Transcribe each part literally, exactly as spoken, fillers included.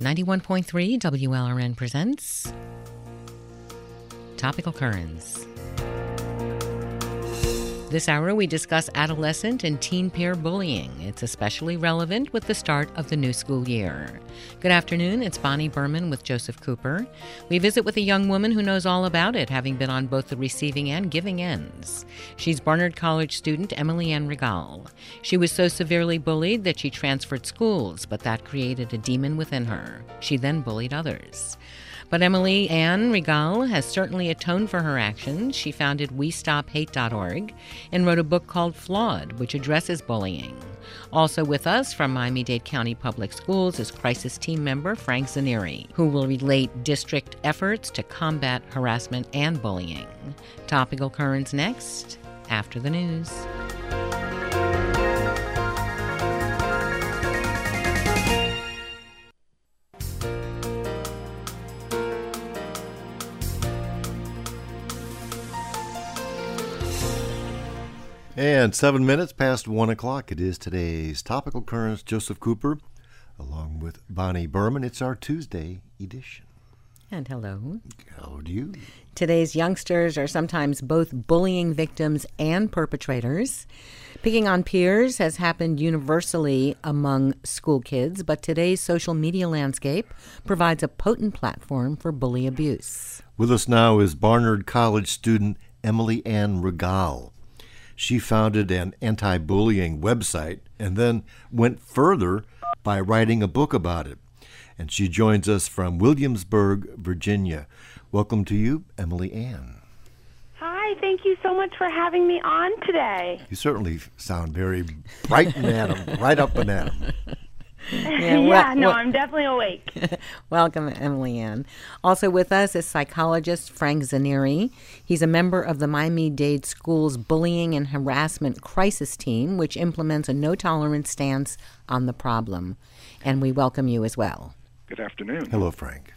ninety-one point three W L R N presents Topical Currents. This hour we discuss adolescent and teen peer bullying. It's especially relevant with the start of the new school year. Good afternoon, it's Bonnie Berman with Joseph Cooper. We visit with a young woman who knows all about it, having been on both the receiving and giving ends. She's Barnard College student Emily Ann Regal. She was so severely bullied that she transferred schools, but that created a demon within her. She then bullied others. But Emily Ann Regal has certainly atoned for her actions. She founded we stop hate dot org and wrote a book called Flawed, which addresses bullying. Also with us from Miami-Dade County Public Schools is crisis team member Frank Zanieri, who will relate district efforts to combat harassment and bullying. Topical Currents next, after the news. And seven minutes past one o'clock, it is today's Topical Currents. Joseph Cooper, along with Bonnie Berman. It's our Tuesday edition. And hello. Hello to you. Today's youngsters are sometimes both bullying victims and perpetrators. Picking on peers has happened universally among school kids, but today's social media landscape provides a potent platform for bully abuse. With us now is Barnard College student Emily Ann Regal. She founded an anti-bullying website and then went further by writing a book about it. And she joins us from Williamsburg, Virginia. Welcome to you, Emily Ann. Hi, thank you so much for having me on today. You certainly sound very bright and at 'em, right up and at 'em. Yeah, yeah no, well, I'm definitely awake. Welcome, Emily Ann. Also with us is psychologist Frank Zanieri. He's a member of the Miami-Dade Schools Bullying and Harassment Crisis Team, which implements a no-tolerance stance on the problem. And we welcome you as well. Good afternoon. Hello, Frank.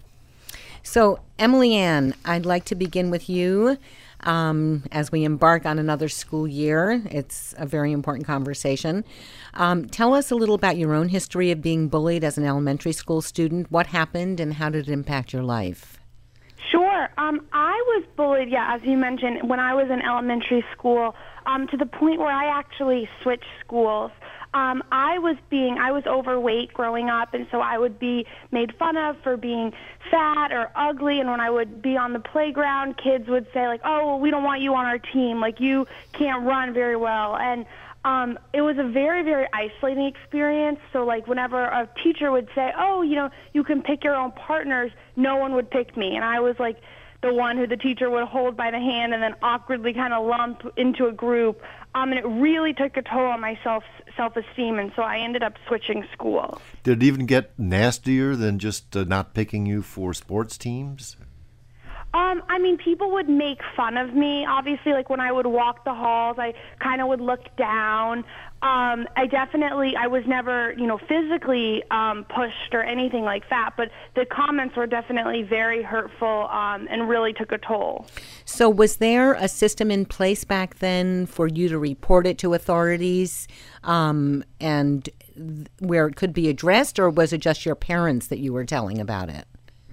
So, Emily Ann, I'd like to begin with you. Um, as we embark on another school year, it's a very important conversation. Um, tell us a little about your own history of being bullied as an elementary school student. What happened and how did it impact your life? Sure. Um, I was bullied, yeah, as you mentioned, when I was in elementary school, um, to the point where I actually switched schools. Um, I was being, I was overweight growing up, and so I would be made fun of for being fat or ugly, and when I would be on the playground, kids would say, like, oh, well, we don't want you on our team, like, you can't run very well, and um, it was a very, very isolating experience, so, like, whenever a teacher would say, oh, you know, you can pick your own partners, no one would pick me, and I was, like, the one who the teacher would hold by the hand and then awkwardly kind of lump into a group. Um, and it really took a toll on my self, self-esteem, and so I ended up switching schools. Did it even get nastier than just uh, not picking you for sports teams? Um, I mean, people would make fun of me. Obviously, like when I would walk the halls, I kind of would look down. Um, I definitely, I was never, you know, physically um, pushed or anything like that, but the comments were definitely very hurtful um, and really took a toll. So was there a system in place back then for you to report it to authorities um, and th- where it could be addressed, or was it just your parents that you were telling about it?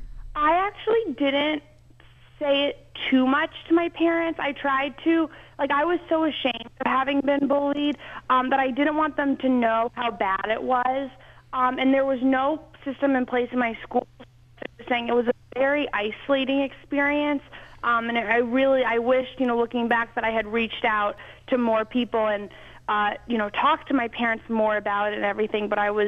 I actually didn't say it too much to my parents. I tried to, like, I was so ashamed of having been bullied um, that I didn't want them to know how bad it was. Um, and there was no system in place in my school saying it was a very isolating experience. Um, and I really, I wished, you know, looking back, that I had reached out to more people and, uh, you know, talked to my parents more about it and everything. But I was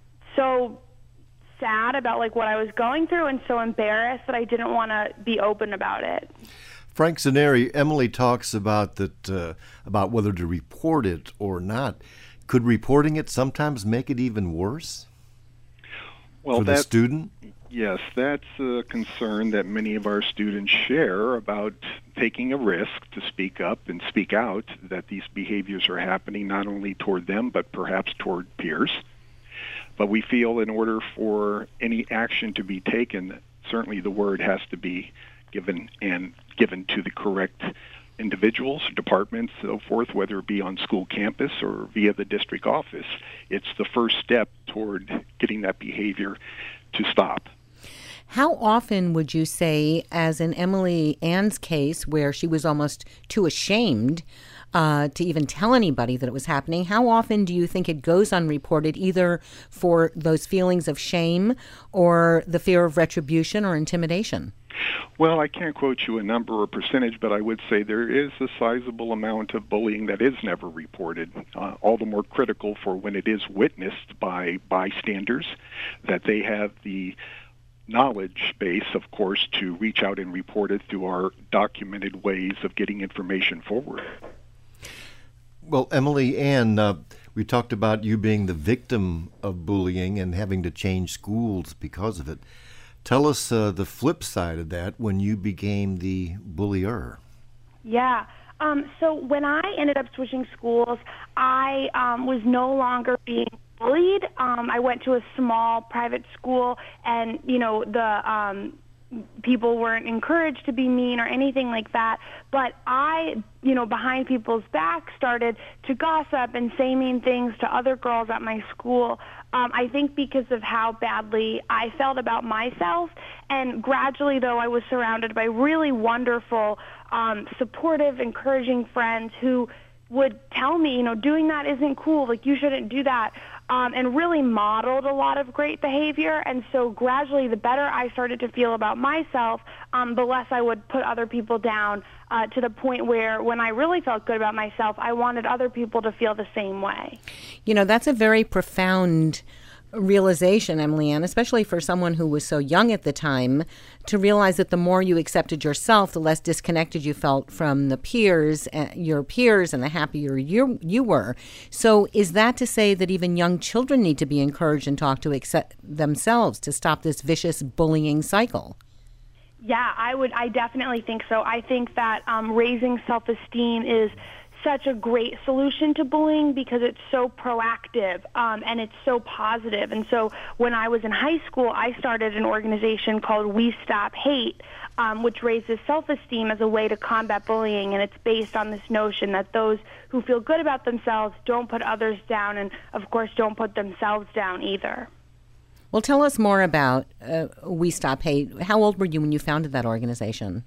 so sad about like what I was going through and so embarrassed that I didn't want to be open about it. Frank Zanieri, Emily talks about that uh, about whether to report it or not. Could reporting it sometimes make it even worse well, for the that, student? Yes, that's a concern that many of our students share about taking a risk to speak up and speak out that these behaviors are happening not only toward them but perhaps toward peers. But we feel in order for any action to be taken, certainly the word has to be given and given to the correct individuals, departments, so forth, whether it be on school campus or via the district office. It's the first step toward getting that behavior to stop. How often would you say, as in Emily Ann's case, where she was almost too ashamed uh, to even tell anybody that it was happening, how often do you think it goes unreported, either for those feelings of shame or the fear of retribution or intimidation? Well, I can't quote you a number or percentage, but I would say there is a sizable amount of bullying that is never reported, uh, all the more critical for when it is witnessed by bystanders, that they have the knowledge base, of course, to reach out and report it through our documented ways of getting information forward. Well, Emily Ann, uh, we talked about you being the victim of bullying and having to change schools because of it. Tell us uh, the flip side of that, when you became the bullier. Yeah. Um, so when I ended up switching schools, I um, was no longer being bullied. Um, I went to a small private school, and, you know, the um, people weren't encouraged to be mean or anything like that. But I, you know, behind people's backs started to gossip and say mean things to other girls at my school. Um, I think because of how badly I felt about myself. And gradually, though, I was surrounded by really wonderful, um, supportive, encouraging friends who would tell me, you know, doing that isn't cool, like you shouldn't do that, um, and really modeled a lot of great behavior. And so gradually, the better I started to feel about myself, um, the less I would put other people down, uh, to the point where when I really felt good about myself, I wanted other people to feel the same way. You know, that's a very profound realization, Emily Ann, especially for someone who was so young at the time, to realize that the more you accepted yourself, the less disconnected you felt from the peers, uh, your peers, and the happier you you were. So is that to say that even young children need to be encouraged and taught to accept themselves to stop this vicious bullying cycle? Yeah, I would. I definitely think so. I think that um, raising self-esteem is such a great solution to bullying because it's so proactive, um, and it's so positive. And so when I was in high school, I started an organization called We Stop Hate, um, which raises self-esteem as a way to combat bullying. And it's based on this notion that those who feel good about themselves don't put others down, and, of course, don't put themselves down either. Well, tell us more about uh, We Stop Hate. How old were you when you founded that organization?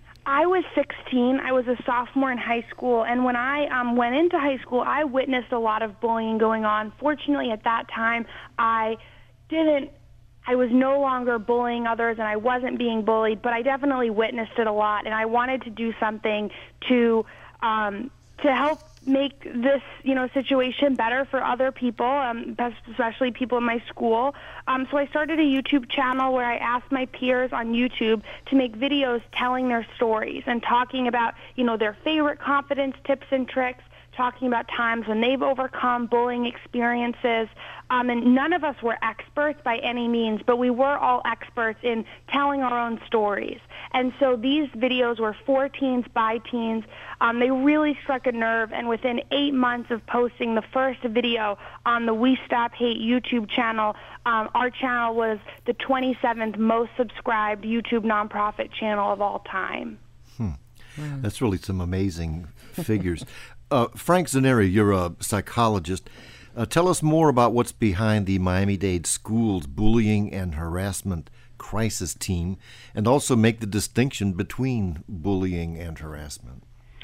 I was sixteen. I was a sophomore in high school, and when I um, went into high school, I witnessed a lot of bullying going on. Fortunately, at that time, I didn't, I was no longer bullying others, and I wasn't being bullied, but I definitely witnessed it a lot, and I wanted to do something to um, to help make this, you know, situation better for other people, um, especially people in my school. Um, so I started a YouTube channel where I asked my peers on YouTube to make videos telling their stories and talking about, you know, their favorite confidence tips and tricks, talking about times when they've overcome bullying experiences. Um, and none of us were experts by any means, but we were all experts in telling our own stories. And so these videos were for teens, by teens. Um, they really struck a nerve, and within eight months of posting the first video on the We Stop Hate YouTube channel, um, our channel was the twenty-seventh most subscribed YouTube nonprofit channel of all time. Hmm. Wow. That's really some amazing figures. Uh, Frank Zaneri, you're a psychologist. Uh, tell us more about what's behind the Miami-Dade Schools Bullying and Harassment Crisis Team, and also make the distinction between bullying and harassment.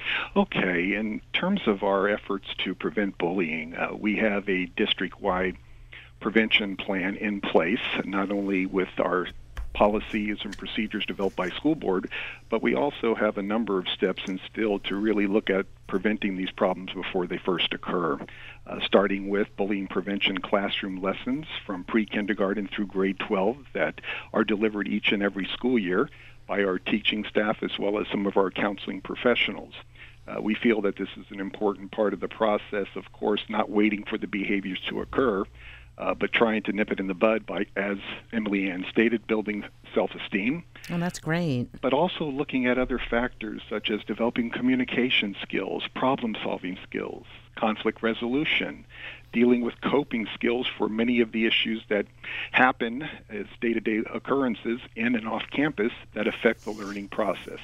Okay, in terms of our efforts to prevent bullying, uh, we have a district-wide prevention plan in place, not only with our policies and procedures developed by school board, but we also have a number of steps instilled to really look at preventing these problems before they first occur, uh, starting with bullying prevention classroom lessons from pre-kindergarten through grade twelve that are delivered each and every school year by our teaching staff as well as some of our counseling professionals. Uh, we feel that this is an important part of the process, of course, not waiting for the behaviors to occur, Uh, but trying to nip it in the bud by, as Emily Ann stated, building self-esteem. Oh, that's great. But also looking at other factors such as developing communication skills, problem-solving skills, conflict resolution, dealing with coping skills for many of the issues that happen as day-to-day occurrences in and off campus that affect the learning process.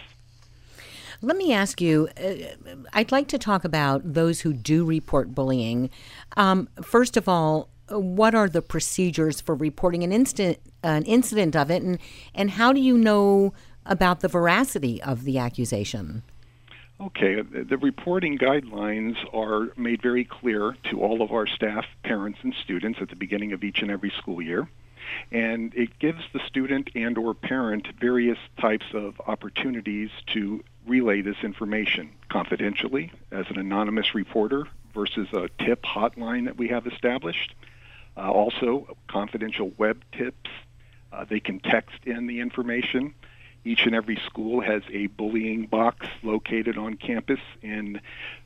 Let me ask you, uh, I'd like to talk about those who do report bullying. Um, first of all, what are the procedures for reporting an instant an incident of it, and, and how do you know about the veracity of the accusation? Okay, the reporting guidelines are made very clear to all of our staff, parents, and students at the beginning of each and every school year. And it gives the student and or parent various types of opportunities to relay this information confidentially as an anonymous reporter versus a tip hotline that we have established. Uh, also, confidential web tips. Uh, they can text in the information. Each and every school has a bullying box located on campus in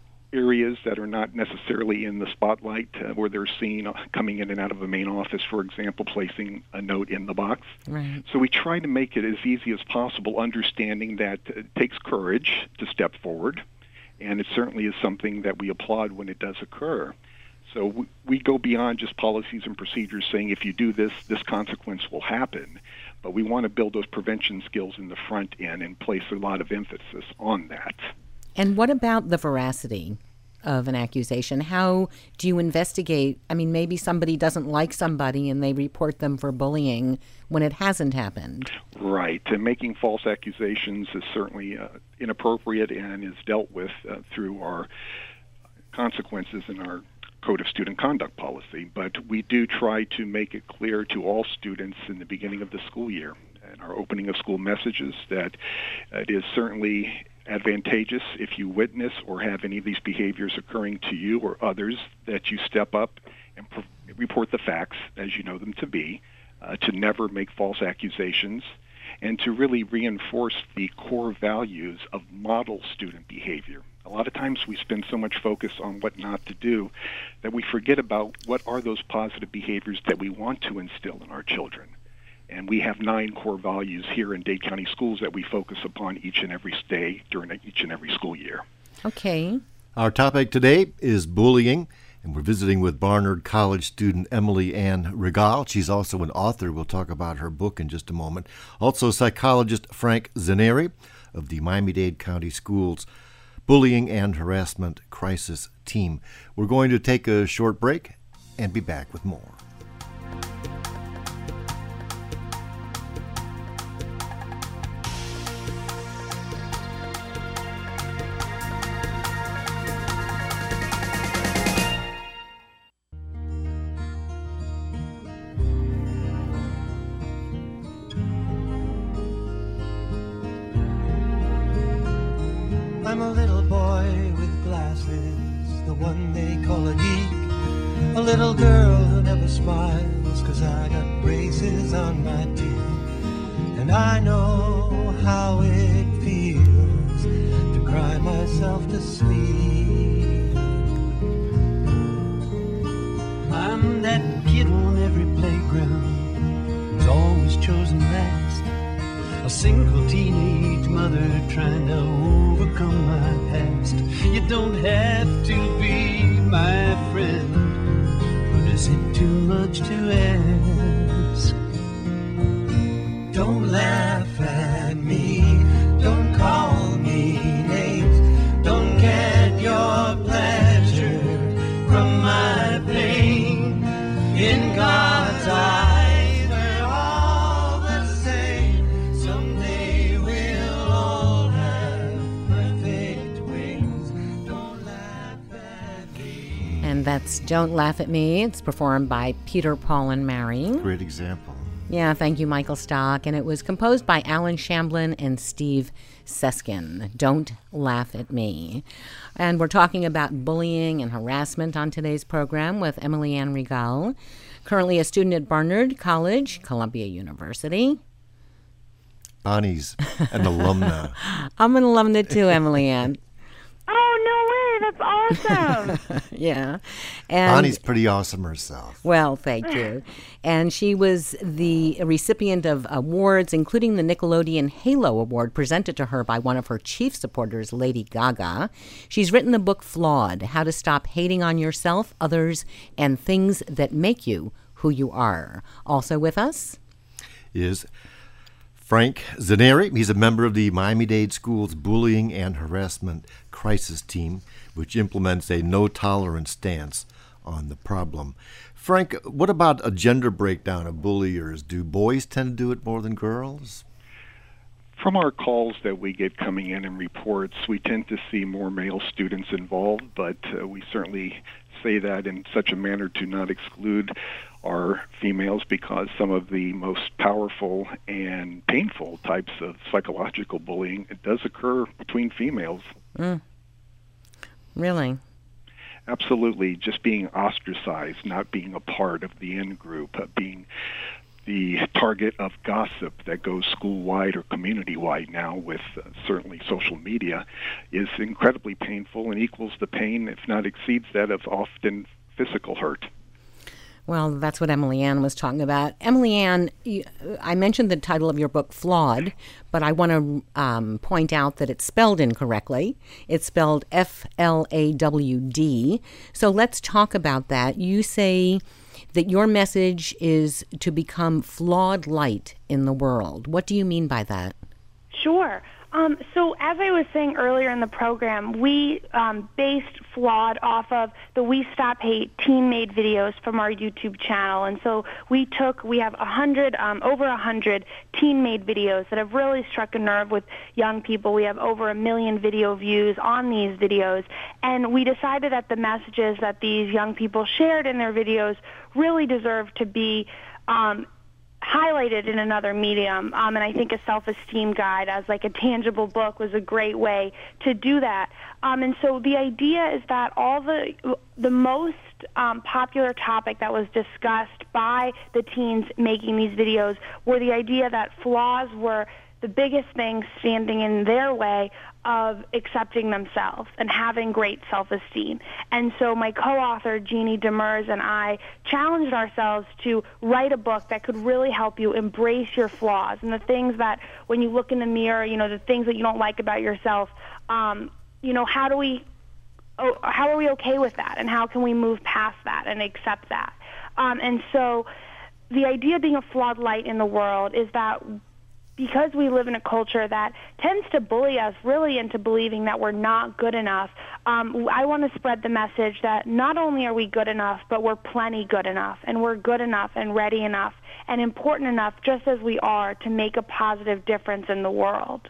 areas that are not necessarily in the spotlight, uh, where they're seen uh, coming in and out of a main office, for example, placing a note in the box. Right. So we try to make it as easy as possible, understanding that it takes courage to step forward, and it certainly is something that we applaud when it does occur. So we, we go beyond just policies and procedures saying if you do this, this consequence will happen. But we want to build those prevention skills in the front end and place a lot of emphasis on that. And what about the veracity of an accusation? How do you investigate? I mean, maybe somebody doesn't like somebody and they report them for bullying when it hasn't happened. Right. And making false accusations is certainly uh, inappropriate and is dealt with uh, through our consequences in our Code of Student Conduct policy. But we do try to make it clear to all students in the beginning of the school year and our opening of school messages that it is certainly advantageous if you witness or have any of these behaviors occurring to you or others that you step up and pro- report the facts as you know them to be, uh, to never make false accusations, and to really reinforce the core values of model student behavior. A lot of times we spend so much focus on what not to do that we forget about what are those positive behaviors that we want to instill in our children. And we have nine core values here in Dade County Schools that we focus upon each and every day during each and every school year. Okay. Our topic today is bullying, and we're visiting with Barnard College student Emily Ann Regal. She's also an author. We'll talk about her book in just a moment. Also, psychologist Frank Zaneri of the Miami-Dade County Schools Bullying and Harassment Crisis Team. We're going to take a short break and be back with more. I'm a little boy with glasses, the one they call a geek. A little girl who never smiles, cause I got braces on my teeth. And I know how it feels to cry myself to sleep. I'm that kid on every playground who's always chosen last. A single teenage mother trying to overcome my past. You don't have to be my friend, but is it too much to ask? Don't laugh at me, don't call me names, don't get your pleasure from my pain. In God's eyes, and that's Don't Laugh at Me. It's performed by Peter, Paul, and Mary. Great example. Yeah, thank you, Michael Stock. And it was composed by Alan Shamblin and Steve Seskin. Don't Laugh at Me. And we're talking about bullying and harassment on today's program with Emily Ann Regal, currently a student at Barnard College, Columbia University. Bonnie's an alumna. I'm an alumna too, Emily Ann. Oh, no way. That's awesome. Yeah. And Bonnie's pretty awesome herself. Well, thank you. And she was the recipient of awards, including the Nickelodeon Halo Award presented to her by one of her chief supporters, Lady Gaga. She's written the book Flawed, How to Stop Hating on Yourself, Others, and Things That Make You Who You Are. Also with us is Frank Zaneri. He's a member of the Miami-Dade Schools Bullying and Harassment Crisis Team, which implements a no-tolerance stance on the problem. Frank, what about a gender breakdown of bulliers? Do boys tend to do it more than girls? From our calls that we get coming in and reports, we tend to see more male students involved, but uh, we certainly say that in such a manner to not exclude our females, because some of the most powerful and painful types of psychological bullying, it does occur between females. Mm. Really? Absolutely. Just being ostracized, not being a part of the in-group, uh, being the target of gossip that goes school-wide or community-wide now with uh, certainly social media is incredibly painful and equals the pain, if not exceeds that, of often physical hurt. Well, that's what Emily Ann was talking about. Emily Ann, you, I mentioned the title of your book, Flawed, but I want to um, point out that it's spelled incorrectly. It's spelled F L A W D. So let's talk about that. You say that your message is to become flawed light in the world. What do you mean by that? Sure. Um, so as I was saying earlier in the program, we um, based Flawed off of the We Stop Hate teen-made videos from our YouTube channel. And so we took, we have a hundred, um, over a hundred teen-made videos that have really struck a nerve with young people. We have over a million video views on these videos. And we decided that the messages that these young people shared in their videos really deserve to be um, highlighted in another medium, um, and I think a self-esteem guide as like a tangible book was a great way to do that. Um, and so the idea is that all the the most um, popular topic that was discussed by the teens making these videos were the idea that flaws were the biggest thing standing in their way of accepting themselves and having great self-esteem. And so my co-author, Jeannie Demers, and I challenged ourselves to write a book that could really help you embrace your flaws and the things that when you look in the mirror, you know, the things that you don't like about yourself, um, you know, how do we, oh, how are we okay with that? And how can we move past that and accept that? Um, and so the idea of being a flawed light in the world is that because we live in a culture that tends to bully us really into believing that we're not good enough, um, I want to spread the message that not only are we good enough, but we're plenty good enough, and we're good enough and ready enough and important enough just as we are to make a positive difference in the world.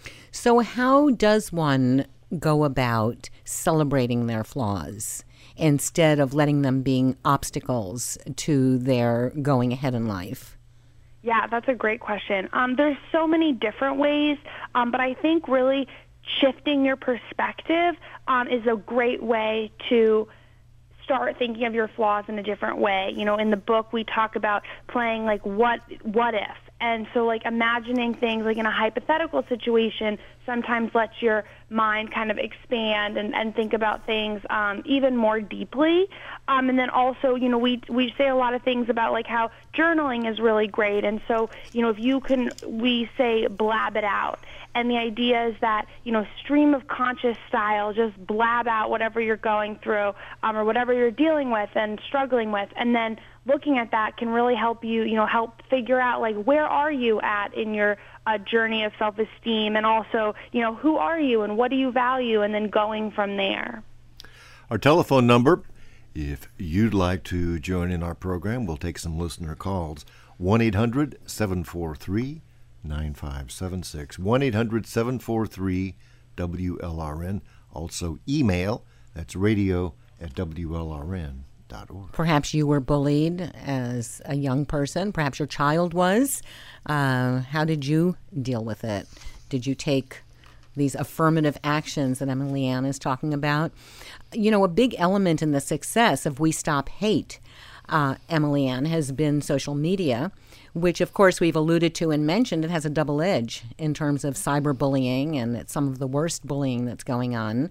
So how does one go about celebrating their flaws instead of letting them being obstacles to their going ahead in life? Yeah, that's a great question. Um, there's so many different ways, um, but I think really shifting your perspective um, is a great way to start thinking of your flaws in a different way. You know, in the book we talk about playing like what what if. And so like imagining things like in a hypothetical situation sometimes lets your mind kind of expand and, and think about things um, even more deeply. Um, and then also, you know, we we say a lot of things about like how journaling is really great. And so, you know, if you can, we say blab it out. And the idea is that, you know, stream of conscious style, just blab out whatever you're going through um, or whatever you're dealing with and struggling with. And then looking at that can really help you, you know, help figure out, like, where are you at in your uh, journey of self-esteem, and also, you know, who are you and what do you value, and then going from there. Our telephone number, if you'd like to join in our program, we'll take some listener calls, one eight hundred seven four three nine five seven six, one eight hundred seven four three W L R N. Also email, that's radio at W L R N. Perhaps you were bullied as a young person. Perhaps your child was. Uh, how did you deal with it? Did you take these affirmative actions that Emily Ann is talking about? You know, a big element in the success of We Stop Hate, uh, Emily Ann, has been social media, which, of course, we've alluded to and mentioned. It has a double edge in terms of cyberbullying, and it's some of the worst bullying that's going on.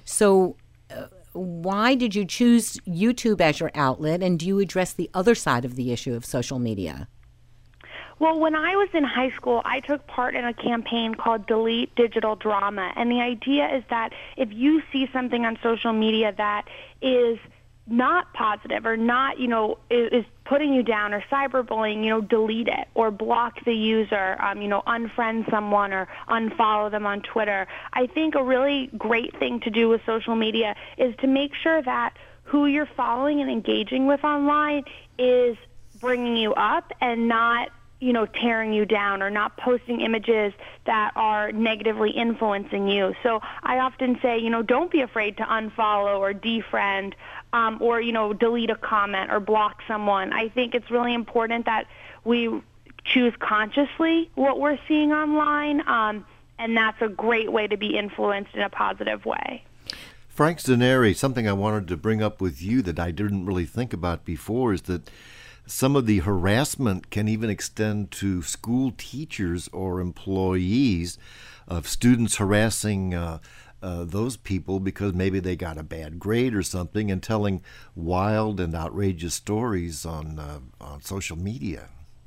So uh, why did you choose YouTube as your outlet, and do you address the other side of the issue of social media? Well, when I was in high school, I took part in a campaign called Delete Digital Drama, and the idea is that if you see something on social media that is not positive or not, you know, is, is putting you down or cyberbullying, you know, delete it or block the user, um, you know, unfriend someone or unfollow them on Twitter. I think a really great thing to do with social media is to make sure that who you're following and engaging with online is bringing you up and not, you know, tearing you down, or not posting images that are negatively influencing you. So I often say, you know, don't be afraid to unfollow or defriend, um, or, you know, delete a comment or block someone. I think it's really important that we choose consciously what we're seeing online, um, and that's a great way to be influenced in a positive way. Frank Zaneri, something I wanted to bring up with you that I didn't really think about before is that some of the harassment can even extend to school teachers or employees of students harassing uh, uh, those people because maybe they got a bad grade or something, and telling wild and outrageous stories on uh, on social media.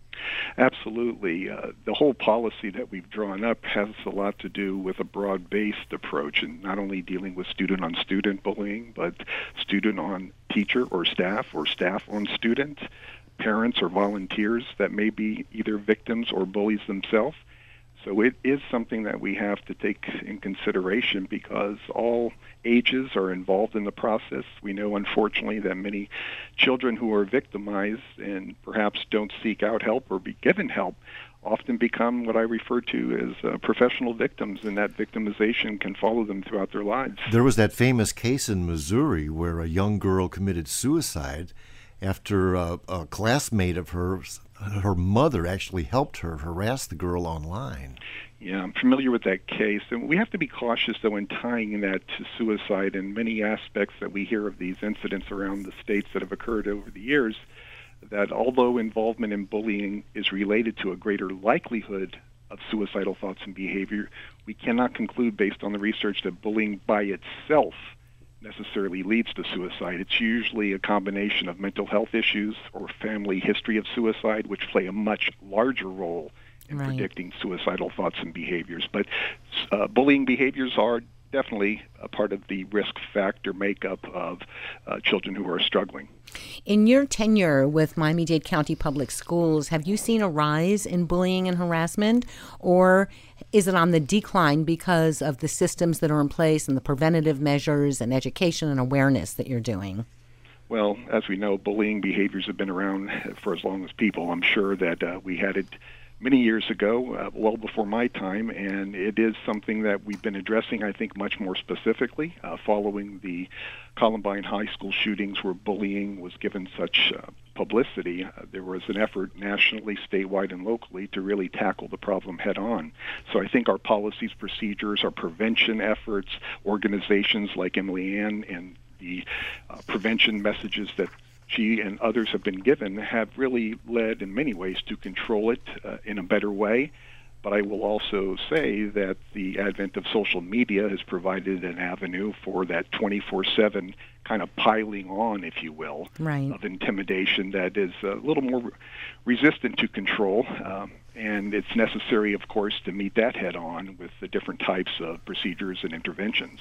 Absolutely. Uh, the whole policy that we've drawn up has a lot to do with a broad-based approach, and not only dealing with student-on-student bullying, but student-on-teacher or staff, or staff-on-student, parents or volunteers that may be either victims or bullies themselves. So it is something that we have to take in consideration because all ages are involved in the process. We know, unfortunately, that many children who are victimized and perhaps don't seek out help or be given help often become what I refer to as uh, professional victims, and that victimization can follow them throughout their lives. There was that famous case in Missouri where a young girl committed suicide after a, a classmate of hers, her mother, actually helped her harass the girl online. Yeah, I'm familiar with that case. And we have to be cautious, though, in tying that to suicide and many aspects that we hear of these incidents around the states that have occurred over the years, that although involvement in bullying is related to a greater likelihood of suicidal thoughts and behavior, we cannot conclude based on the research that bullying by itself necessarily leads to suicide. It's usually a combination of mental health issues or family history of suicide, which play a much larger role in right. predicting suicidal thoughts and behaviors. But uh, bullying behaviors are definitely a part of the risk factor makeup of uh, children who are struggling. In your tenure with Miami-Dade County Public Schools, have you seen a rise in bullying and harassment, or is it on the decline because of the systems that are in place and the preventative measures and education and awareness that you're doing? Well, as we know, bullying behaviors have been around for as long as people. I'm sure that uh, we had it many years ago, uh, well before my time, and it is something that we've been addressing, I think, much more specifically uh, following the Columbine High School shootings where bullying was given such uh, publicity. Uh, there was an effort nationally, statewide, and locally to really tackle the problem head on. So I think our policies, procedures, our prevention efforts, organizations like Emily Ann and the uh, prevention messages that she and others have been given have really led in many ways to control it uh, in a better way. But I will also say that the advent of social media has provided an avenue for that twenty-four seven kind of piling on, if you will, right. of intimidation that is a little more resistant to control. Um, and it's necessary, of course, to meet that head on with the different types of procedures and interventions.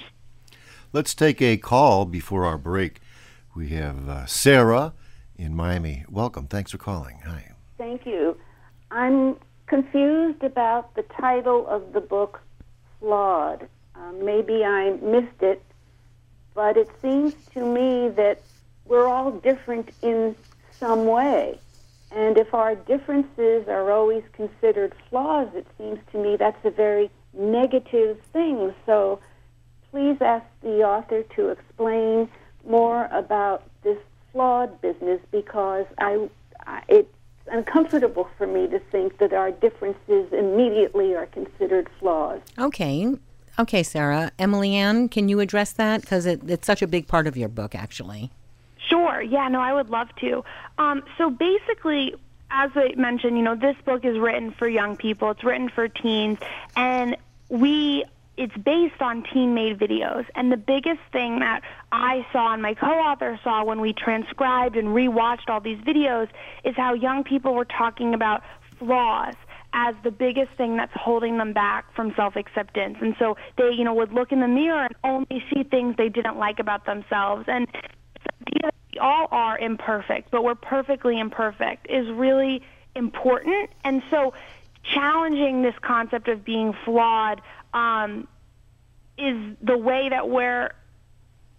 Let's take a call before our break. We have uh, Sarah in Miami. Welcome. Thanks for calling. Hi. Thank you. I'm confused about the title of the book, Flawed. Um, maybe I missed it, but it seems to me that we're all different in some way. And if our differences are always considered flaws, it seems to me that's a very negative thing. So please ask the author to explain more about this flawed business, because I, I, it's uncomfortable for me to think that our differences immediately are considered flaws. Okay. Okay, Sarah. Emily Ann, can you address that? Because it, it's such a big part of your book, actually. Sure. Yeah, no, I would love to. Um, so basically, as I mentioned, you know, this book is written for young people. It's written for teens, and we it's based on teen-made videos. And the biggest thing that I saw and my co-author saw when we transcribed and rewatched all these videos is how young people were talking about flaws as the biggest thing that's holding them back from self-acceptance. And so they, you know, would look in the mirror and only see things they didn't like about themselves. And this idea that we all are imperfect, but we're perfectly imperfect, is really important. And so challenging this concept of being flawed um, is the way that we're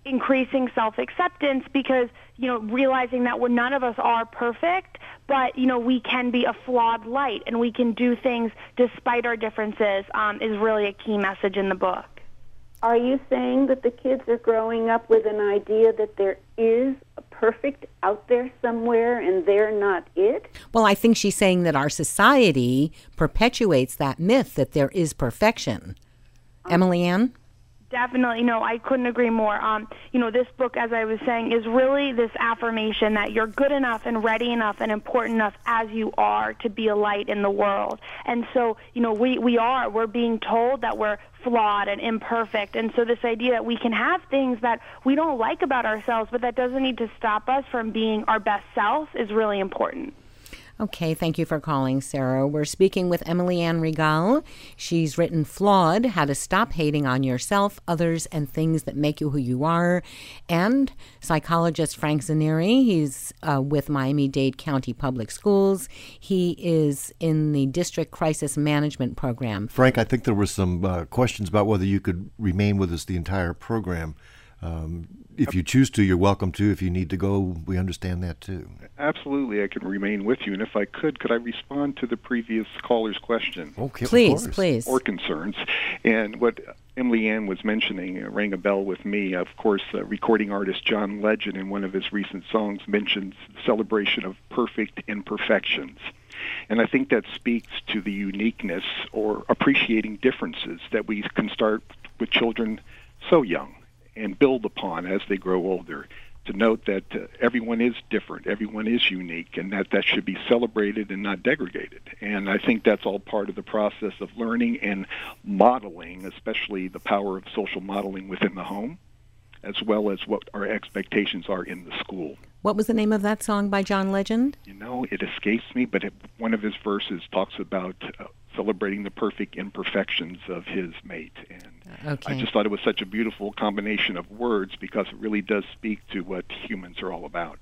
increasing self-acceptance because, you know, realizing that we're, none of us are perfect, but, you know, we can be a flawed light and we can do things despite our differences um, is really a key message in the book. Are you saying that the kids are growing up with an idea that there is a perfect out there somewhere and they're not it? Well, I think she's saying that our society perpetuates that myth that there is perfection. Emily Ann? Definitely. No, I couldn't agree more. Um, you know, this book, as I was saying, is really this affirmation that you're good enough and ready enough and important enough as you are to be a light in the world. And so, you know, we, we are. We're being told that we're flawed and imperfect. And so this idea that we can have things that we don't like about ourselves, but that doesn't need to stop us from being our best self is really important. Okay, thank you for calling, Sarah. We're speaking with Emily Ann Rigal. She's written Flawed, How to Stop Hating on Yourself, Others, and Things That Make You Who You Are. And psychologist Frank Zanieri, he's uh, with Miami-Dade County Public Schools. He is in the District Crisis Management Program. Frank, I think there were some uh, questions about whether you could remain with us the entire program. Um, if you choose to, you're welcome to. If you need to go, we understand that too. Absolutely, I can remain with you. And if I could, could I respond to the previous caller's question? Okay, please, please. Or concerns. And what Emily Ann was mentioning uh, rang a bell with me. Of course, uh, recording artist John Legend in one of his recent songs mentions the celebration of perfect imperfections. And I think that speaks to the uniqueness or appreciating differences that we can start with children so young and build upon as they grow older, to note that uh, everyone is different, everyone is unique, and that that should be celebrated and not degraded. And I think that's all part of the process of learning and modeling, especially the power of social modeling within the home, as well as what our expectations are in the school. What was the name of that song by John Legend? You know, it escapes me, but it, one of his verses talks about uh, celebrating the perfect imperfections of his mate. And okay. I just thought it was such a beautiful combination of words because it really does speak to what humans are all about.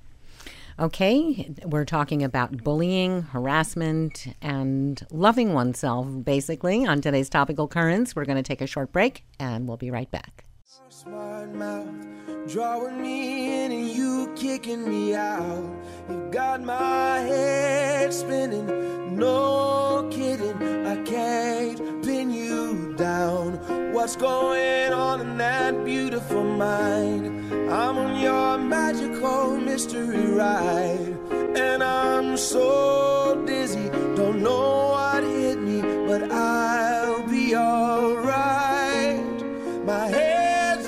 Okay, we're talking about bullying, harassment, and loving oneself, basically, on today's Topical Currents. We're going to take a short break, and we'll be right back. Smart mouth, drawing me in and you kicking me out. You've got my head spinning, no kidding. I can't pin you down. What's going on in that beautiful mind? I'm on your magical mystery ride, and I'm so dizzy, don't know what hit me, but I'll be alright. My head's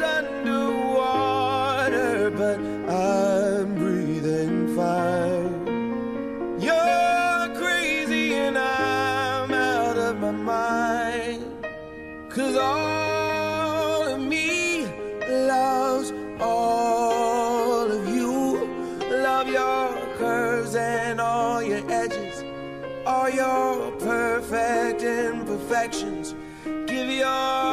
underwater, but I'm breathing fine. You're crazy and I'm out of my mind, 'cause all of me loves all of you. Love your curves and all your edges, all your perfect imperfections. Give your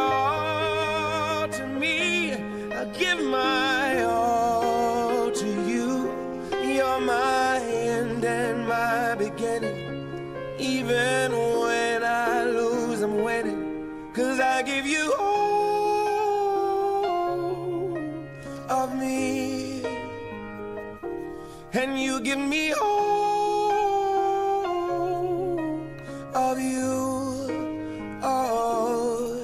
all to me, I give my all to you. You're my end and my beginning. Even when I lose, I'm winning, 'cause I give you all of me, and you give me all of you. Oh.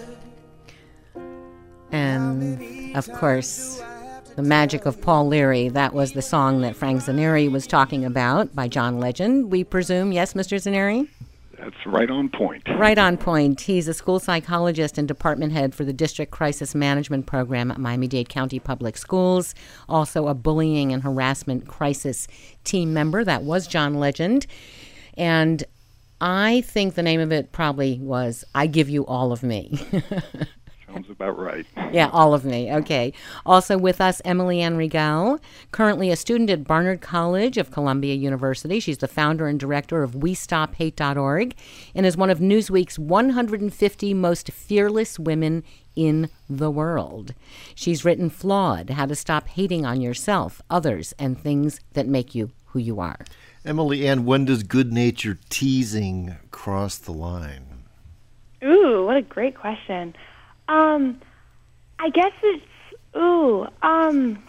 And, of course, the magic of Paul Leary. That was the song that Frank Zanieri was talking about by John Legend, we presume. Yes, Mister Zanieri? That's right on point. Right on point. He's a school psychologist and department head for the District Crisis Management Program at Miami-Dade County Public Schools. Also a bullying and harassment crisis team member. That was John Legend. And I think the name of it probably was I Give You All of Me. Sounds about right. Yeah, all of me. Okay. Also with us, Emily Ann Rigal, currently a student at Barnard College of Columbia University. She's the founder and director of We Stop Hate dot org and is one of Newsweek's one hundred fifty most fearless women in the world. She's written Flawed, How to Stop Hating on Yourself, Others, and Things That Make You Who You Are. Emily Ann, when does good-natured teasing cross the line? Ooh, what a great question. Um, I guess it's Ooh, um,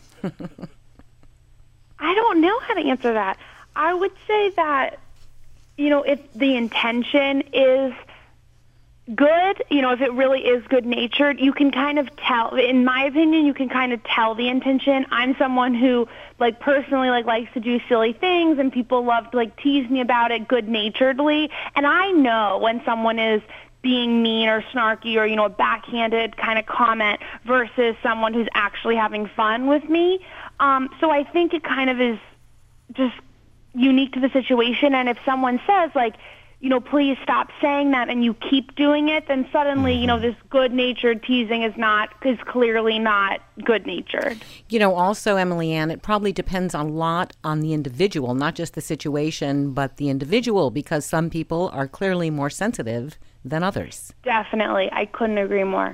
I don't know how to answer that. I would say that, you know, if the intention is good, you know, if it really is good-natured, you can kind of tell. In my opinion, you can kind of tell the intention. I'm someone who, like, personally, like, likes to do silly things, and people love to, like, tease me about it good-naturedly. And I know when someone is being mean or snarky or, you know, a backhanded kind of comment versus someone who's actually having fun with me. Um, so I think it kind of is just unique to the situation. And if someone says, like, you know, please stop saying that, and you keep doing it, then suddenly, you know, this good-natured teasing is not, is clearly not good-natured. You know, also, Emily Ann, it probably depends a lot on the individual, not just the situation, but the individual, because some people are clearly more sensitive than others. Definitely. I couldn't agree more.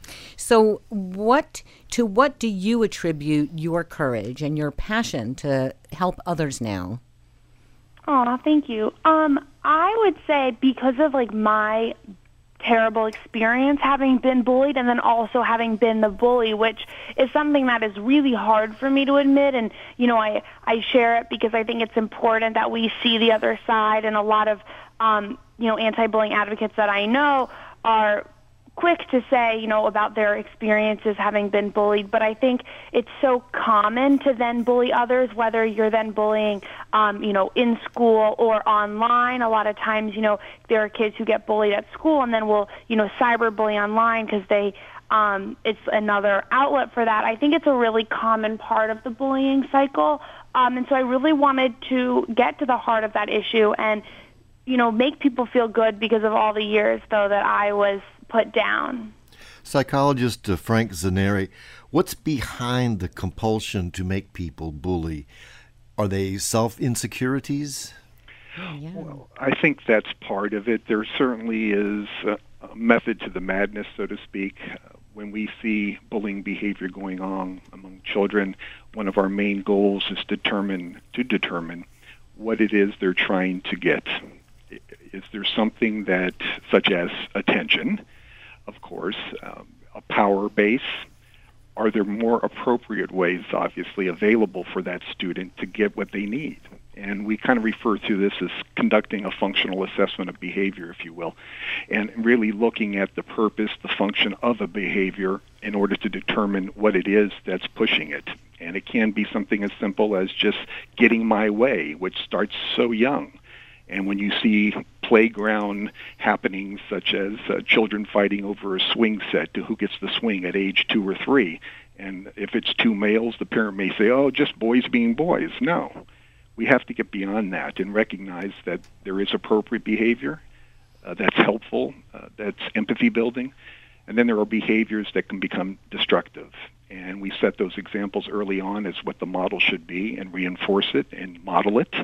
So what, to what do you attribute your courage and your passion to help others now? Oh, thank you. Um, I would say because of, like, my terrible experience having been bullied and then also having been the bully, which is something that is really hard for me to admit. And, you know, I, I share it because I think it's important that we see the other side. And a lot of, um, you know, anti-bullying advocates that I know are quick to say, you know, about their experiences having been bullied, but I think it's so common to then bully others, whether you're then bullying, um, you know, in school or online. A lot of times, you know, there are kids who get bullied at school and then will, you know, cyberbully online because they, um, it's another outlet for that. I think it's a really common part of the bullying cycle, um, and so I really wanted to get to the heart of that issue and, you know, make people feel good because of all the years, though, that I was put down. Psychologist uh, Frank Zaneri, what's behind the compulsion to make people bully? Are they self-insecurities? Oh, yeah. Well, I think that's part of it. There certainly is a, a method to the madness, so to speak. Uh, when we see bullying behavior going on among children, one of our main goals is determine to determine what it is they're trying to get. Is there something that, such as attention, of course, um, a power base? Are there more appropriate ways, obviously, available for that student to get what they need? And we kind of refer to this as conducting a functional assessment of behavior, if you will, and really looking at the purpose, the function of a behavior in order to determine what it is that's pushing it. And it can be something as simple as just getting my way, which starts so young. And when you see playground happenings such as uh, children fighting over a swing set to who gets the swing at age two or three, and if it's two males, the parent may say, oh, just boys being boys. No. We have to get beyond that and recognize that there is appropriate behavior uh, that's helpful, uh, that's empathy building, and then there are behaviors that can become destructive. And we set those examples early on as what the model should be and reinforce it and model it.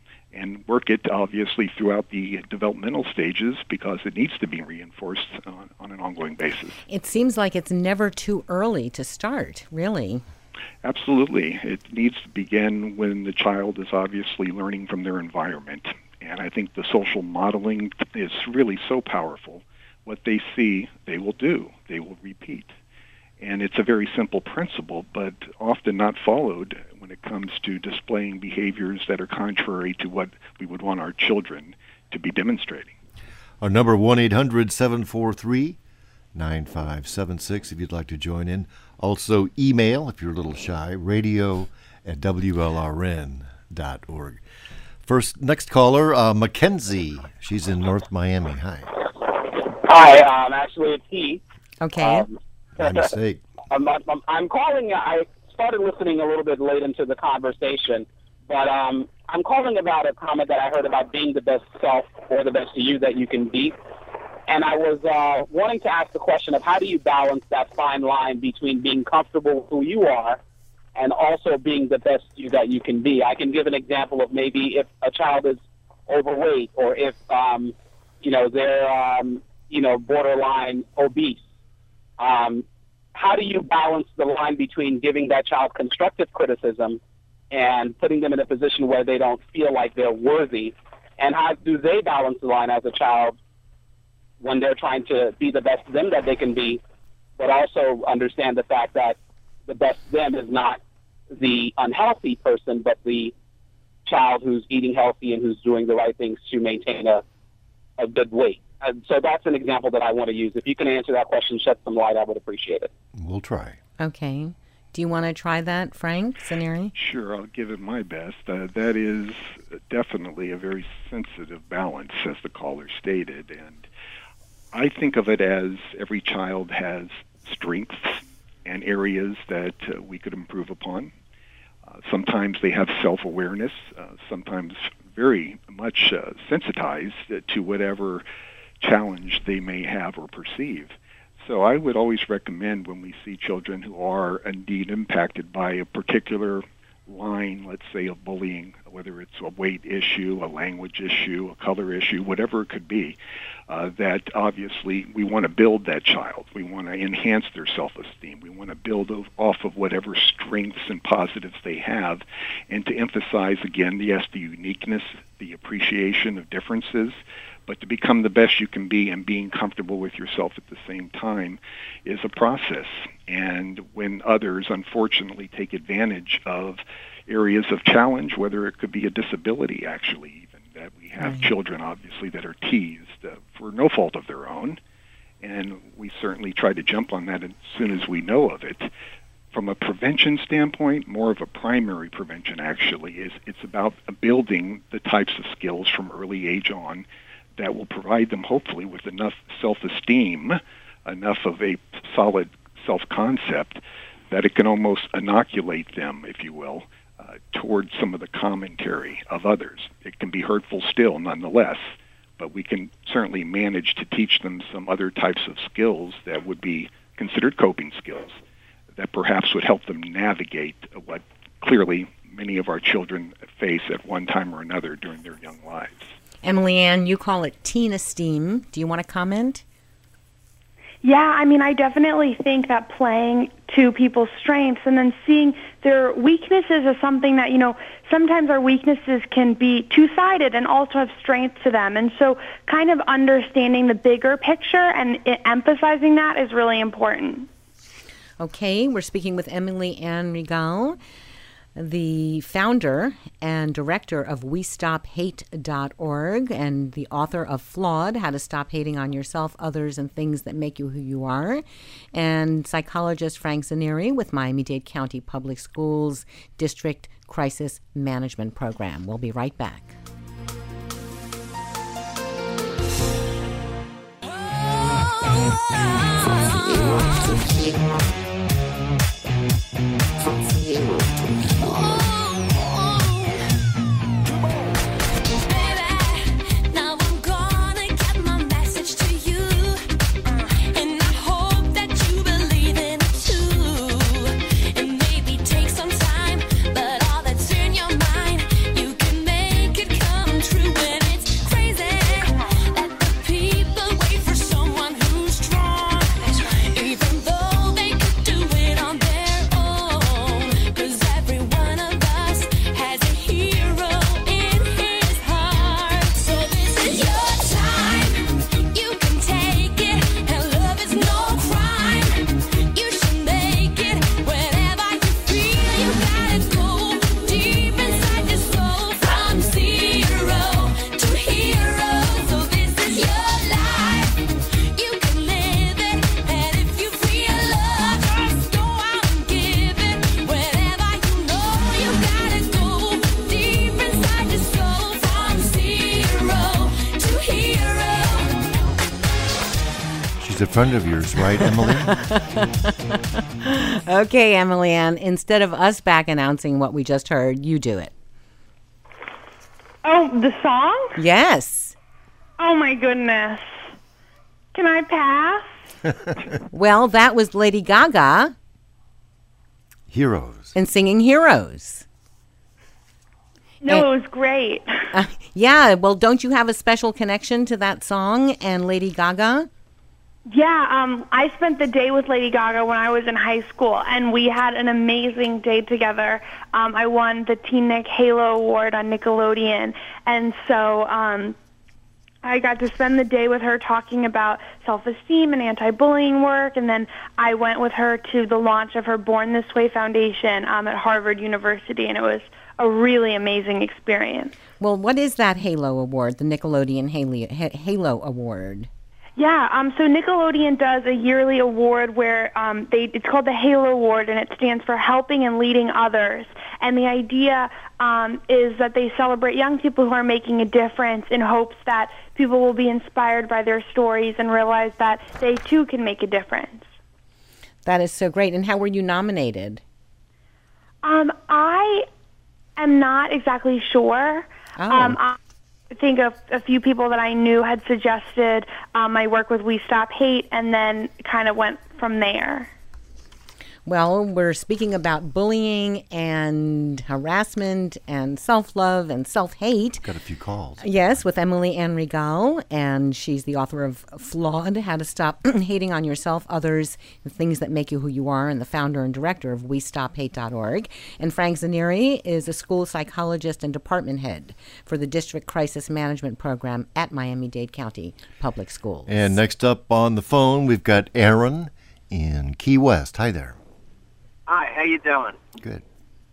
And work it, obviously, throughout the developmental stages because it needs to be reinforced on, on an ongoing basis. It seems like it's never too early to start, really. Absolutely. It needs to begin when the child is obviously learning from their environment. And I think the social modeling is really so powerful. What they see, they will do. They will repeat. And it's a very simple principle, but often not followed when it comes to displaying behaviors that are contrary to what we would want our children to be demonstrating. Our number, one eight hundred seven four three nine five seven six, if you'd like to join in. Also, email, if you're a little shy, radio at W L R N dot org. First, next caller, uh, Mackenzie. She's in North Miami. Hi. Hi, um, actually, it's Heath. Okay. Um, My mistake. I'm, I'm, I'm calling. I started listening a little bit late into the conversation, but um, I'm calling about a comment that I heard about being the best self or the best you that you can be. And I was uh, wanting to ask the question of how do you balance that fine line between being comfortable with who you are and also being the best you that you can be. I can give an example of maybe if a child is overweight or if, um, you know, they're, um, you know, borderline obese. Um, how do you balance the line between giving that child constructive criticism and putting them in a position where they don't feel like they're worthy? And how do they balance the line as a child when they're trying to be the best them that they can be, but also understand the fact that the best them is not the unhealthy person, but the child who's eating healthy and who's doing the right things to maintain a, a good weight. And so that's an example that I want to use. If you can answer that question, shed some light, I would appreciate it. We'll try. Okay. Do you want to try that, Frank Zaneri? Sure, I'll give it my best. Uh, that is definitely a very sensitive balance, as the caller stated. And I think of it as every child has strengths and areas that uh, we could improve upon. Uh, sometimes they have self-awareness, uh, sometimes very much uh, sensitized to whatever challenge they may have or perceive. So I would always recommend when we see children who are indeed impacted by a particular line, let's say, of bullying, whether it's a weight issue, a language issue, a color issue, whatever it could be, uh, that obviously we want to build that child. We want to enhance their self-esteem. We want to build off of whatever strengths and positives they have, and to emphasize, again, yes, the uniqueness, the appreciation of differences, but to become the best you can be and being comfortable with yourself at the same time is a process. And when others, unfortunately, take advantage of areas of challenge, whether it could be a disability, actually, even, that we have mm-hmm. children, obviously, that are teased uh, for no fault of their own, and we certainly try to jump on that as soon as we know of it. From a prevention standpoint, more of a primary prevention, actually, is it's about building the types of skills from early age on that will provide them, hopefully, with enough self-esteem, enough of a solid self-concept that it can almost inoculate them, if you will, uh, towards some of the commentary of others. It can be hurtful still, nonetheless, but we can certainly manage to teach them some other types of skills that would be considered coping skills that perhaps would help them navigate what clearly many of our children face at one time or another during their young lives. Emily Ann, you call it teen esteem. Do you want to comment? Yeah, I mean, I definitely think that playing to people's strengths and then seeing their weaknesses is something that, you know, sometimes our weaknesses can be two-sided and also have strength to them. And so kind of understanding the bigger picture and emphasizing that is really important. Okay, we're speaking with Emily Ann Rigal, the founder and director of we stop hate dot org and the author of Flawed, How to Stop Hating on Yourself, Others, and Things That Make You Who You Are, and psychologist Frank Zaneri with Miami-Dade County Public Schools District Crisis Management Program. We'll be right back. A friend of yours, right, Emily? Okay, Emily Ann, instead of us back announcing what we just heard, you do it. Oh, the song? Yes. Oh, my goodness. Can I pass? Well, that was Lady Gaga. Heroes. And singing Heroes. No, and, it was great. Uh, yeah, well, don't you have a special connection to that song and Lady Gaga? Yeah, um, I spent the day with Lady Gaga when I was in high school, and we had an amazing day together. Um, I won the Teen Nick Halo Award on Nickelodeon, and so um, I got to spend the day with her talking about self-esteem and anti-bullying work, and then I went with her to the launch of her Born This Way Foundation um, at Harvard University, and it was a really amazing experience. Well, what is that Halo Award, the Nickelodeon Halo, Halo Award? Yeah, um, so Nickelodeon does a yearly award where um, they it's called the Halo Award, and it stands for Helping and Leading Others. And the idea um, is that they celebrate young people who are making a difference in hopes that people will be inspired by their stories and realize that they too can make a difference. That is so great. And how were you nominated? Um, I am not exactly sure. Oh. Um, I think a, a few people that I knew had suggested um, my work with We Stop Hate, and then kind of went from there. Well, we're speaking about bullying and harassment and self-love and self-hate. Got a few calls. Yes, with Emily Ann Regal, and she's the author of Flawed, How to Stop Hating on Yourself, Others, the Things That Make You Who You Are, and the founder and director of we stop hate dot org. And Frank Zanieri is a school psychologist and department head for the District Crisis Management Program at Miami-Dade County Public Schools. And next up on the phone, we've got Aaron in Key West. Hi there. Hi, how you doing? Good.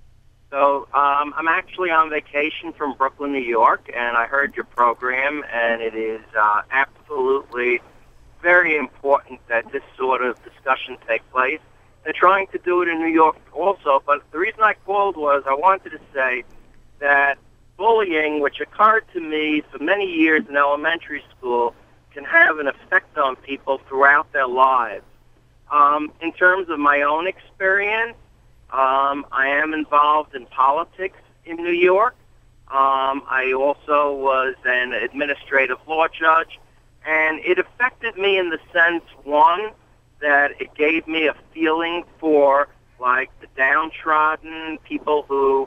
So um, I'm actually on vacation from Brooklyn, New York, and I heard your program, and it is uh, absolutely very important that this sort of discussion take place. They're trying to do it in New York also, but the reason I called was I wanted to say that bullying, which occurred to me for many years in elementary school, can have an effect on people throughout their lives. Um, in terms of my own experience, um, I am involved in politics in New York. Um, I also was an administrative law judge, and it affected me in the sense, one, that it gave me a feeling for, like, the downtrodden, people who,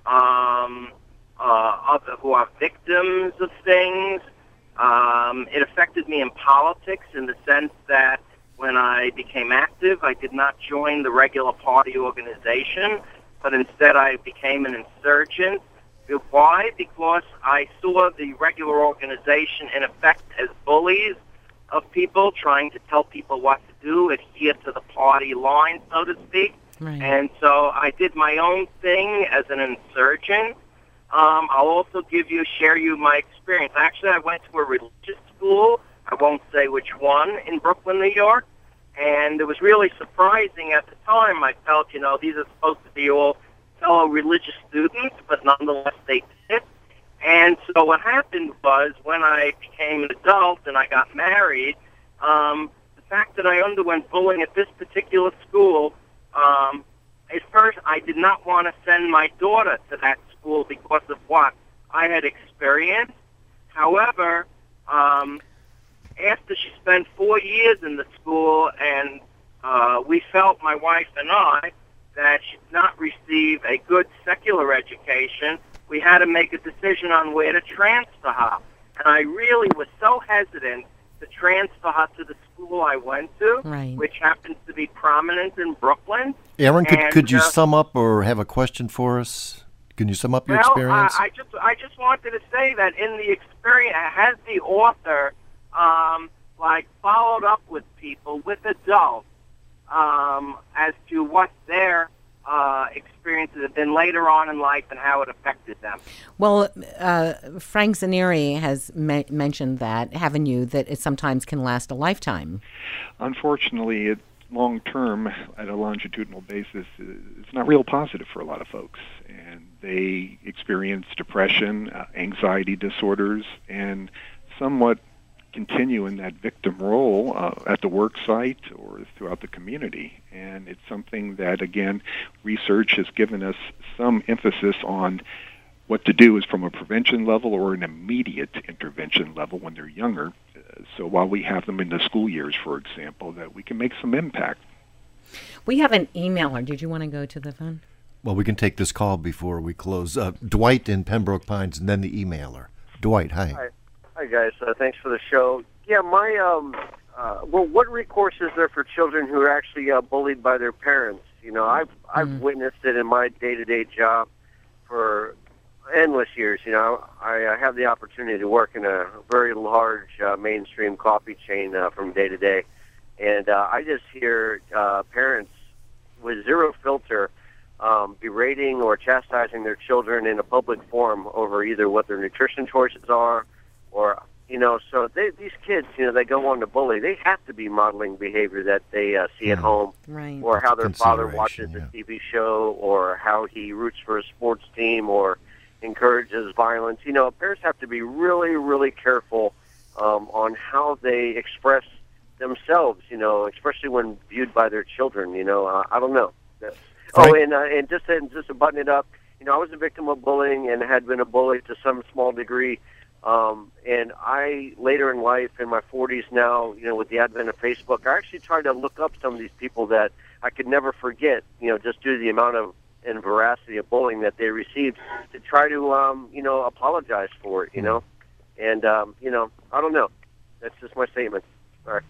um, uh, other, who are victims of things. Um, it affected me in politics in the sense that when I became active, I did not join the regular party organization, but instead I became an insurgent. Why? Because I saw the regular organization, in effect, as bullies of people, trying to tell people what to do, adhere to the party line, so to speak. Right. And so I did my own thing as an insurgent. Um, I'll also give you, share you my experience. Actually, I went to a religious school. I won't say which one, in Brooklyn, New York. And it was really surprising at the time. I felt, you know, these are supposed to be all fellow religious students, but nonetheless they did. And so what happened was when I became an adult and I got married, um, the fact that I underwent bullying at this particular school, um, at first I did not want to send my daughter to that school because of what I had experienced. However, um, after she spent four years in the school, and uh, we felt, my wife and I, that she did not receive a good secular education, we had to make a decision on where to transfer her. And I really was so hesitant to transfer her to the school I went to, Right. which happens to be prominent in Brooklyn. Aaron, could, And, could you uh, sum up or have a question for us? Can you sum up your well, experience? I, I just I just wanted to say that in the experience, has the author um, like followed up with people, with adults, um, as to what their uh, experiences have been later on in life and how it affected them? Well, uh, Frank Zanieri has me- mentioned that, haven't you, that it sometimes can last a lifetime. Unfortunately, it long term, at a longitudinal basis, it's not real positive for a lot of folks. And they experience depression, uh, anxiety disorders, and somewhat continue in that victim role uh, at the work site or throughout the community. And it's something that, again, research has given us some emphasis on what to do is from a prevention level or an immediate intervention level when they're younger. Uh, so while we have them in the school years, for example, that we can make some impact. We have an emailer. Did you want to go to the phone? Well, we can take this call before we close. Uh, Dwight in Pembroke Pines, and then the emailer. Dwight, hi. Hi, hi guys. Uh, thanks for the show. Yeah, my um, uh, well, what recourse is there for children who are actually uh, bullied by their parents? You know, I've I've Mm. witnessed it in my day-to-day job for endless years. You know, I, I have the opportunity to work in a very large uh, mainstream coffee chain uh, from day to day, and uh, I just hear uh, parents with zero filter um, berating or chastising their children in a public forum over either what their nutrition choices are, or you know, so they, these kids, you know, they go on to bully. They have to be modeling behavior that they uh, see yeah. at home, right. or how their father watches yeah. a T V show, or how he roots for a sports team, or encourages violence. You know, parents have to be really, really careful um, on how they express themselves, you know, especially when viewed by their children. You know, uh, I don't know. That's, oh, and, uh, and just, to, just to button it up, you know, I was a victim of bullying and had been a bully to some small degree. Um, and I, later in life, in my forties now, you know, with the advent of Facebook, I actually tried to look up some of these people that I could never forget, you know, just due to the amount of and veracity of bullying that they received, to try to, um, you know, apologize for it, you know. And, um, you know, I don't know. That's just my statement. All right.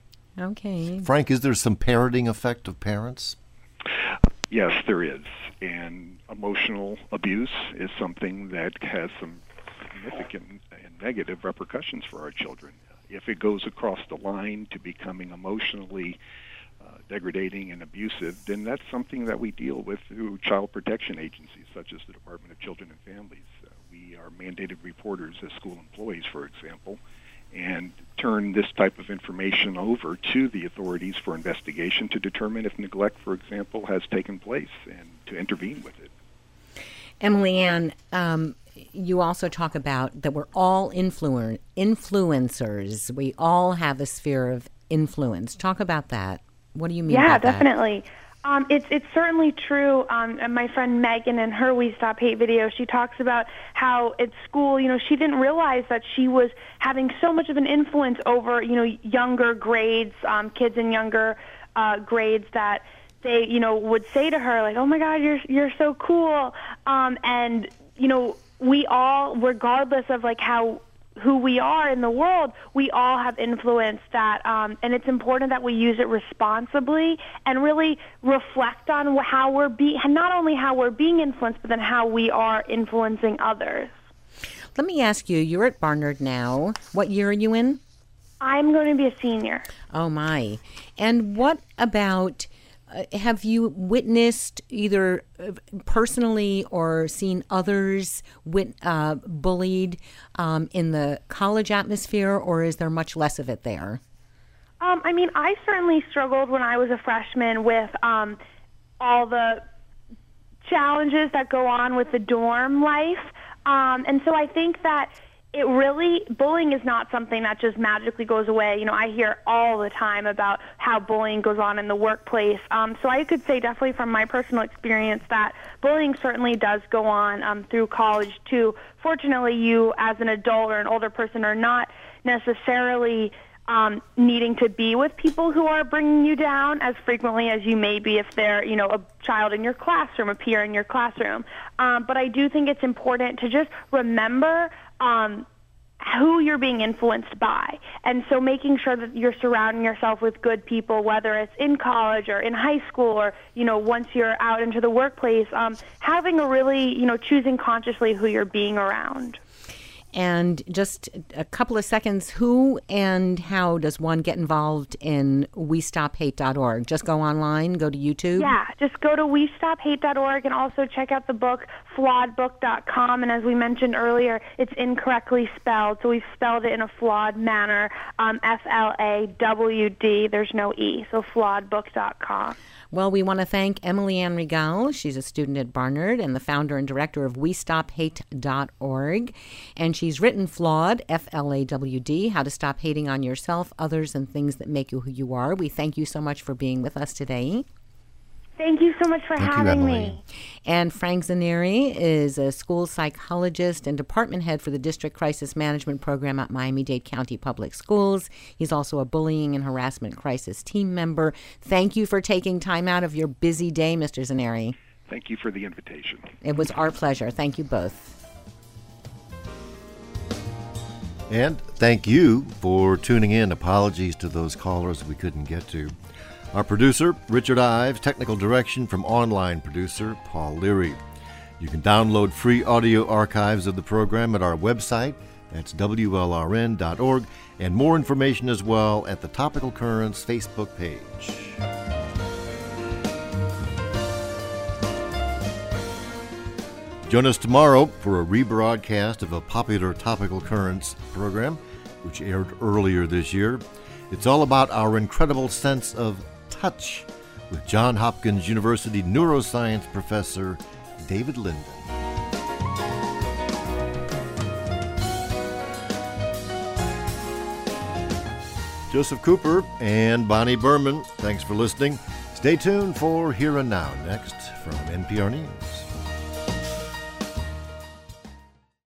Okay. Frank, is there some parenting effect of parents? Yes, there is. And emotional abuse is something that has some significant and negative repercussions for our children. If it goes across the line to becoming emotionally uh, degrading and abusive, then that's something that we deal with through child protection agencies such as the Department of Children and Families. Uh, we are mandated reporters as school employees, for example, and turn this type of information over to the authorities for investigation to determine if neglect, for example, has taken place and to intervene with it. Emily Ann, um, you also talk about that we're all influ- influencers. We all have a sphere of influence. Talk about that. What do you mean yeah, by that? definitely. Um, it's it's certainly true. Um, and my friend Megan, in her We Stop Hate video, she talks about how at school, you know, she didn't realize that she was having so much of an influence over, you know, younger grades, um, kids in younger uh, grades that they, you know, would say to her, like, oh, my God, you're you're so cool. Um, and, you know, we all, regardless of, like, how who we are in the world, we all have influence that, um, and it's important that we use it responsibly and really reflect on how we're being, not only how we're being influenced, but then how we are influencing others. Let me ask you, you're at Barnard now. What year are you in? I'm going to be a senior. Oh, my. And what about... Uh, have you witnessed either uh, personally or seen others wit- uh, bullied um, in the college atmosphere, or is there much less of it there? Um, I mean, I certainly struggled when I was a freshman with um, all the challenges that go on with the dorm life. Um, and so I think that it really, bullying is not something that just magically goes away. You know, I hear all the time about how bullying goes on in the workplace. Um, so I could say definitely from my personal experience that bullying certainly does go on um, through college too. Fortunately, you as an adult or an older person are not necessarily um, needing to be with people who are bringing you down as frequently as you may be if they're, you know, a child in your classroom, a peer in your classroom. Um, but I do think it's important to just remember um, who you're being influenced by. And so making sure that you're surrounding yourself with good people, whether it's in college or in high school or, you know, once you're out into the workplace, um, having a really, you know, choosing consciously who you're being around. And just a couple of seconds, who and how does one get involved in we stop hate dot org? Just go online, go to YouTube? Yeah, just go to we stop hate dot org and also check out the book, flawed book dot com. And as we mentioned earlier, it's incorrectly spelled, so we've spelled it in a flawed manner, um, F L A W D, there's no E, so flawed book dot com. Well, we want to thank Emily Ann Regal. She's a student at Barnard and the founder and director of we stop hate dot org. And she's written Flawed, F L A W D, How to Stop Hating on Yourself, Others, and Things That Make You Who You Are. We thank you so much for being with us today. Thank you so much for Thank having you, me. And Frank Zaneri is a school psychologist and department head for the District Crisis Management Program at Miami-Dade County Public Schools. He's also a bullying and harassment crisis team member. Thank you for taking time out of your busy day, Mister Zaneri. Thank you for the invitation. It was our pleasure. Thank you both. And thank you for tuning in. Apologies to those callers we couldn't get to. Our producer, Richard Ives, technical direction from online producer Paul Leary. You can download free audio archives of the program at our website. That's W L R N dot org, and more information as well at the Topical Currents Facebook page. Join us tomorrow for a rebroadcast of a popular Topical Currents program, which aired earlier this year. It's all about our incredible sense of touch with Johns Hopkins University neuroscience professor David Linden. Joseph Cooper and Bonnie Berman, thanks for listening. Stay tuned for Here and Now next from N P R News.